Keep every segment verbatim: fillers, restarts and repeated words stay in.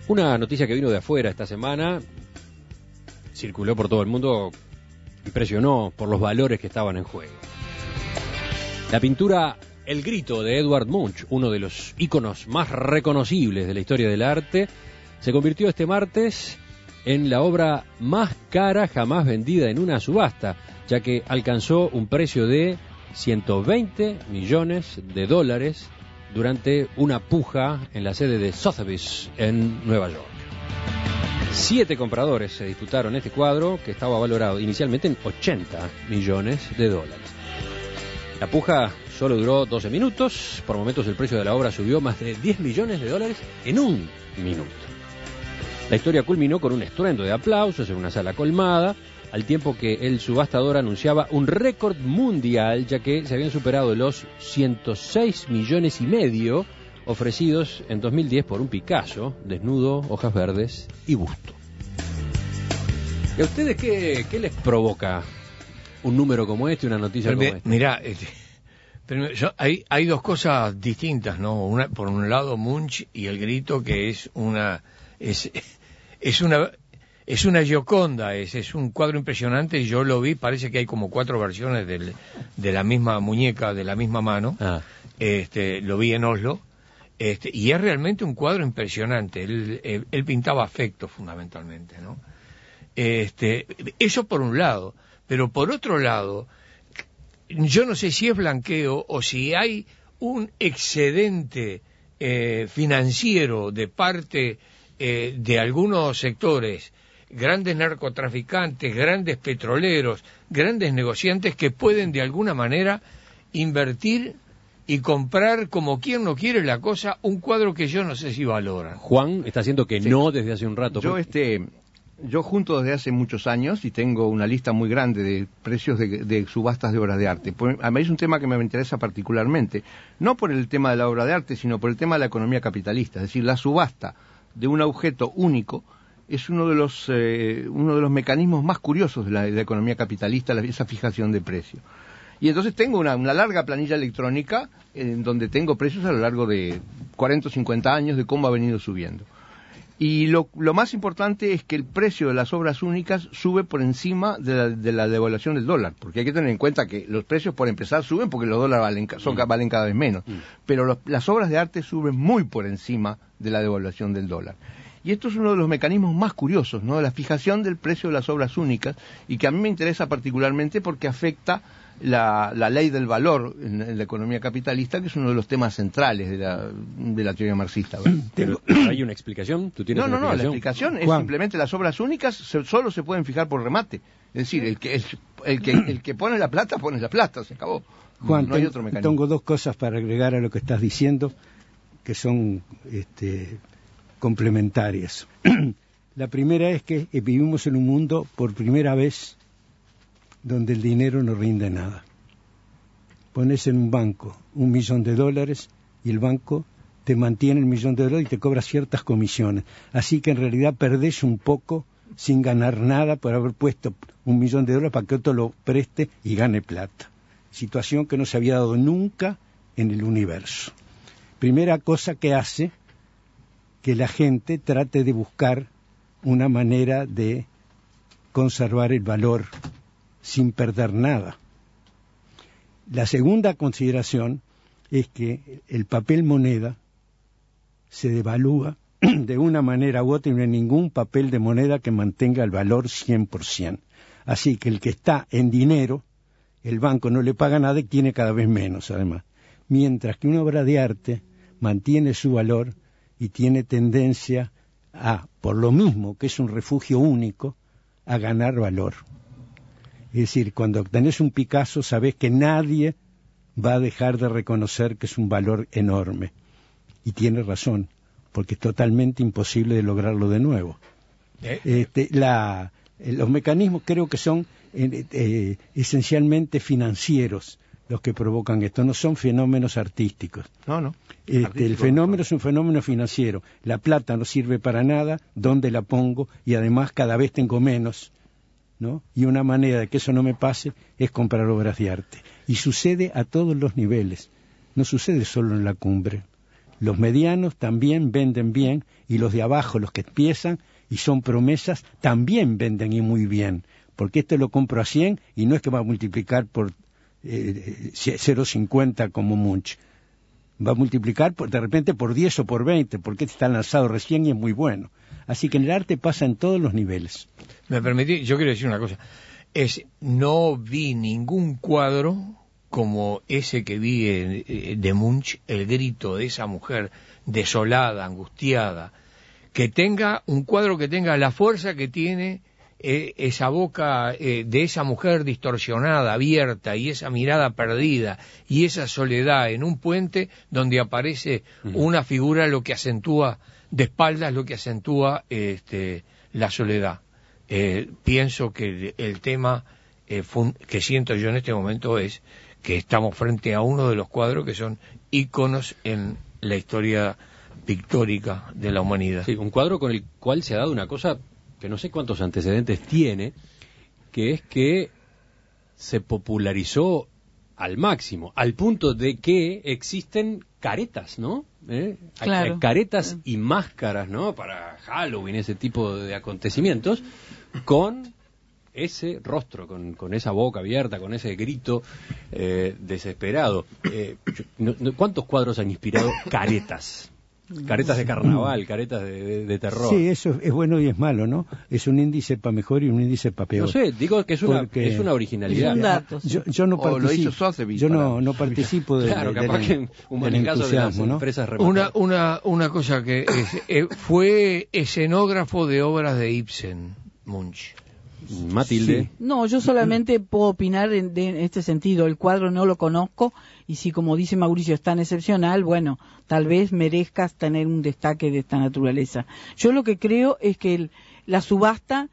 Una noticia que vino de afuera esta semana, circuló por todo el mundo, impresionó por los valores que estaban en juego. La pintura El Grito de Edvard Munch, uno de los íconos más reconocibles de la historia del arte, se convirtió este martes en la obra más cara jamás vendida en una subasta, ya que alcanzó un precio de ciento veinte millones de dólares durante una puja en la sede de Sotheby's en Nueva York. Siete compradores se disputaron este cuadro, que estaba valorado inicialmente en ochenta millones de dólares. La puja solo duró doce minutos, por momentos el precio de la obra subió más de diez millones de dólares en un minuto. La historia culminó con un estruendo de aplausos en una sala colmada, al tiempo que el subastador anunciaba un récord mundial, ya que se habían superado los ciento seis millones y medio ofrecidos en dos mil diez por un Picasso, desnudo, hojas verdes y busto. ¿Y a ustedes qué, qué les provoca un número como este, una noticia pero como me, esta? Mirá, este, pero yo, hay, hay dos cosas distintas, ¿no? Una, por un lado Munch y El Grito, que es una es, es una es una Gioconda, es, es un cuadro impresionante, y yo lo vi, parece que hay como cuatro versiones del, de la misma muñeca, de la misma mano. Ah. Este, lo vi en Oslo. Este, y es realmente un cuadro impresionante. Él, él, él pintaba afecto fundamentalmente, ¿no? Este, eso por un lado, pero por otro lado, yo no sé si es blanqueo o si hay un excedente eh, financiero de parte eh, de algunos sectores, grandes narcotraficantes, grandes petroleros, grandes negociantes que pueden de alguna manera invertir y comprar, como quien no quiere la cosa, un cuadro que yo no sé si valoran. Juan está haciendo que sí. No desde hace un rato. Yo este, yo junto desde hace muchos años y tengo una lista muy grande de precios de, de subastas de obras de arte. A mí es un tema que me interesa particularmente, no por el tema de la obra de arte, sino por el tema de la economía capitalista. Es decir, la subasta de un objeto único es uno de los eh, uno de los mecanismos más curiosos de la, de la economía capitalista, la, esa fijación de precios. Y entonces tengo una, una larga planilla electrónica en donde tengo precios a lo largo de cuarenta o cincuenta años de cómo ha venido subiendo. Y lo, lo más importante es que el precio de las obras únicas sube por encima de la, de la devaluación del dólar, porque hay que tener en cuenta que los precios, por empezar, suben porque los dólares valen, son, mm. valen cada vez menos, mm. pero los, las obras de arte suben muy por encima de la devaluación del dólar. Y esto es uno de los mecanismos más curiosos, ¿no?, de la fijación del precio de las obras únicas, y que a mí me interesa particularmente porque afecta la, la ley del valor en, en la economía capitalista, que es uno de los temas centrales de la, de la teoría marxista. Pero, ¿hay una explicación? ¿Tú tienes no, no, una no, explicación? la explicación es Juan. Simplemente las obras únicas se, solo se pueden fijar por remate. Es decir, el que, el, el, que, el que pone la plata, pone la plata, se acabó. Juan, no hay ten, otro mecanismo. Tengo dos cosas para agregar a lo que estás diciendo, que son este, complementarias. La primera es que vivimos en un mundo, por primera vez, donde el dinero no rinde nada. Pones en un banco un millón de dólares y el banco te mantiene el millón de dólares y te cobra ciertas comisiones. Así que en realidad perdés un poco sin ganar nada por haber puesto un millón de dólares para que otro lo preste y gane plata. Situación que no se había dado nunca en el universo. Primera cosa que hace que la gente trate de buscar una manera de conservar el valor sin perder nada. La segunda consideración es que el papel moneda se devalúa de una manera u otra y no hay ningún papel de moneda que mantenga el valor cien por ciento. Así que el que está en dinero, el banco no le paga nada y tiene cada vez menos además. Mientras que una obra de arte mantiene su valor y tiene tendencia a, por lo mismo que es un refugio único, a ganar valor. Es decir, cuando tenés un Picasso sabés que nadie va a dejar de reconocer que es un valor enorme. Y tiene razón, porque es totalmente imposible de lograrlo de nuevo. ¿Eh? Este, la, los mecanismos creo que son eh, eh, esencialmente financieros los que provocan esto, no son fenómenos artísticos. No, no. Este, Artístico, el fenómeno no. es un fenómeno financiero. La plata no sirve para nada, ¿dónde la pongo? Y además cada vez tengo menos, ¿no? Y una manera de que eso no me pase es comprar obras de arte. Y sucede a todos los niveles, no sucede solo en la cumbre. Los medianos también venden bien, y los de abajo, los que empiezan y son promesas, también venden y muy bien, porque este lo compro a cien y no es que va a multiplicar por eh, cero coma cincuenta como Munch. Va a multiplicar por, de repente por diez o por veinte, porque este está lanzado recién y es muy bueno. Así que en el arte pasa en todos los niveles. Me permití, yo quiero decir una cosa, es no vi ningún cuadro como ese que vi en, de Munch, el grito de esa mujer desolada, angustiada, que tenga un cuadro que tenga la fuerza que tiene eh, esa boca eh, de esa mujer distorsionada, abierta, y esa mirada perdida, y esa soledad en un puente donde aparece uh-huh. una figura, lo que acentúa de espaldas, lo que acentúa este, la soledad. Eh, pienso que el, el tema eh, fun- que siento yo en este momento es que estamos frente a uno de los cuadros que son íconos en la historia pictórica de la humanidad. Sí, un cuadro con el cual se ha dado una cosa que no sé cuántos antecedentes tiene, que es que se popularizó al máximo, al punto de que existen caretas, ¿no? ¿Eh? Claro. Hay caretas y máscaras, ¿no? Para Halloween, ese tipo de acontecimientos, con ese rostro, con, con esa boca abierta, con ese grito eh, desesperado. Eh, yo, no, no, ¿Cuántos cuadros han inspirado caretas? Caretas de carnaval, caretas de, de, de terror. Sí, eso es bueno y es malo, ¿no? Es un índice para mejor y un índice para peor. No sé, digo que es una, Porque es una originalidad. Es un dato, sí. Yo, yo no O lo hizo participo, Sotheby's yo no, para- no participo de, Claro, de- capaz del- que un del manigazo de las entusiasmo, ¿no? empresas Una, rematadas. una, una cosa que es, eh, fue escenógrafo de obras de Ibsen, Munch. Matilde. Sí. No, yo solamente puedo opinar en, de- en este sentido. El cuadro no lo conozco y si, como dice Mauricio, es tan excepcional, bueno, tal vez merezcas tener un destaque de esta naturaleza. Yo lo que creo es que el- la subasta,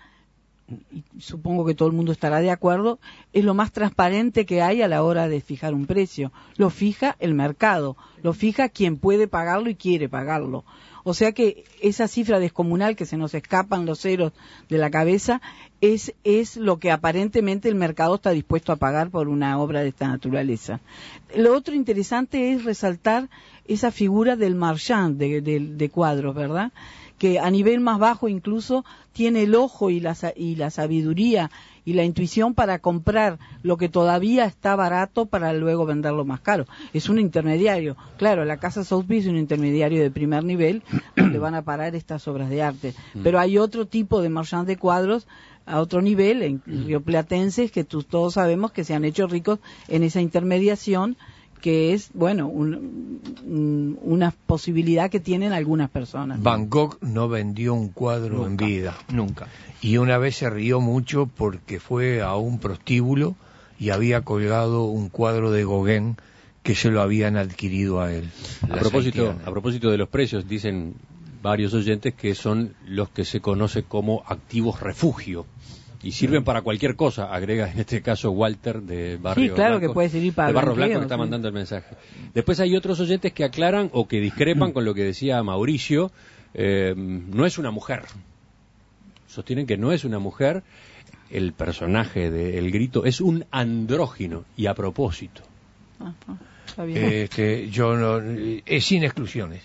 y supongo que todo el mundo estará de acuerdo, es lo más transparente que hay a la hora de fijar un precio. Lo fija el mercado, lo fija quien puede pagarlo y quiere pagarlo. O sea que esa cifra descomunal que se nos escapan los ceros de la cabeza es, es lo que aparentemente el mercado está dispuesto a pagar por una obra de esta naturaleza. Lo otro interesante es resaltar esa figura del marchand de, de, de cuadros, ¿verdad?, que a nivel más bajo incluso tiene el ojo y la, y la sabiduría y la intuición para comprar lo que todavía está barato para luego venderlo más caro. Es un intermediario. Claro, la casa Sotheby's es un intermediario de primer nivel donde van a parar estas obras de arte. Pero hay otro tipo de marchand de cuadros a otro nivel, en rioplatenses, que tú, todos sabemos que se han hecho ricos en esa intermediación, que es, bueno, un, un, una posibilidad que tienen algunas personas. Van Gogh no vendió un cuadro Nunca, en vida. Nunca. Y una vez se rió mucho porque fue a un prostíbulo y había colgado un cuadro de Gauguin que se lo habían adquirido a él. A propósito, a propósito de los precios, dicen varios oyentes que son los que se conoce como activos refugio. Y sirven para cualquier cosa, agrega en este caso Walter de Barrio Sí, claro, Blanco, que puede servir para de Barrio blanqueo, Blanco, que está sí. mandando el mensaje. Después hay otros oyentes que aclaran o que discrepan con lo que decía Mauricio. Eh, no es una mujer. Sostienen que no es una mujer. El personaje de El Grito es un andrógino, y a propósito. Ajá, está bien. Este, yo no, es sin exclusiones.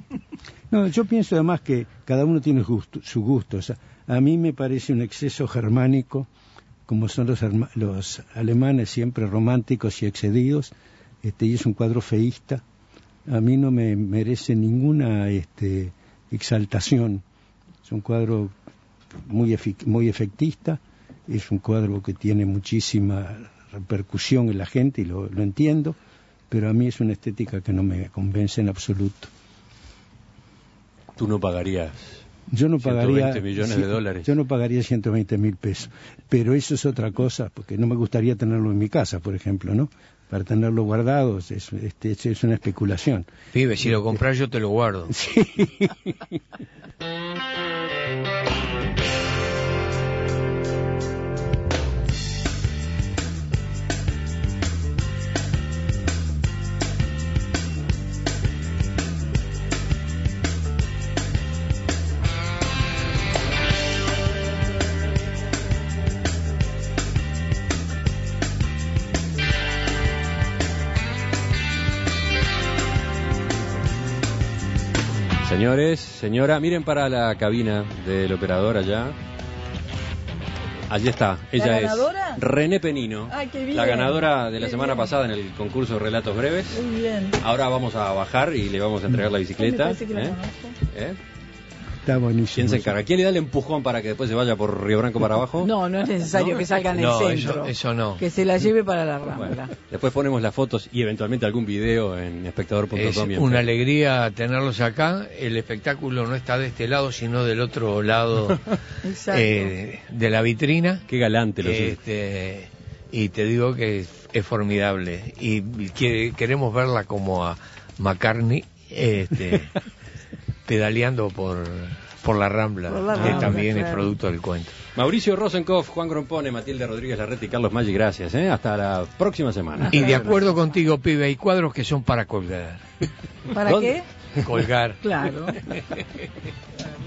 No, yo pienso además que cada uno tiene gusto, su gusto. O sea, a mí me parece un exceso germánico, como son los, los alemanes, siempre románticos y excedidos, este, y es un cuadro feísta. A mí no me merece ninguna este, exaltación. Es un cuadro muy, efic muy efectista, es un cuadro que tiene muchísima repercusión en la gente, y lo, lo entiendo, pero a mí es una estética que no me convence en absoluto. Tú no pagarías Yo no ciento pagaría veinte millones de dólares. Yo no pagaría ciento veinte mil pesos, pero eso es otra cosa, porque no me gustaría tenerlo en mi casa, por ejemplo, ¿no? Para tenerlo guardado es, este, es una especulación. Pibe, si lo compras yo te lo guardo. Sí. Señores, señora, miren para la cabina del operador allá. Allí está, ella ¿La es ganadora? René Penino, Ay, qué bien, la ganadora de la qué semana bien. pasada en el concurso de Relatos Breves. Muy bien. Ahora vamos a bajar y le vamos a entregar la bicicleta. Me parece que la ¿eh? conozco. ¿Eh? Está buenísimo. ¿Quién se encarga? ¿Quién le da el empujón para que después se vaya por Río Branco para abajo? No, no es necesario que salga en el No, centro. eso, eso no. Que se la lleve para la Rambla. Bueno, después ponemos las fotos y eventualmente algún video en espectador punto com. Es y en una Facebook. alegría tenerlos acá. El espectáculo no está de este lado, sino del otro lado Exacto. eh, de la vitrina. Qué galante lo sé. Este, y te digo que es, es formidable. Y, y que, queremos verla como a McCartney este, pedaleando por, por la Rambla, Por la que Rambla, también claro. es producto del cuento. Mauricio Rosenkopf, Juan Grompone, Matilde Rodríguez Larreta y Carlos Maggi, gracias. ¿eh? Hasta la próxima semana. Y de acuerdo contigo, pibe, hay cuadros que son para colgar. ¿Para ¿Dónde? qué? Colgar. Claro.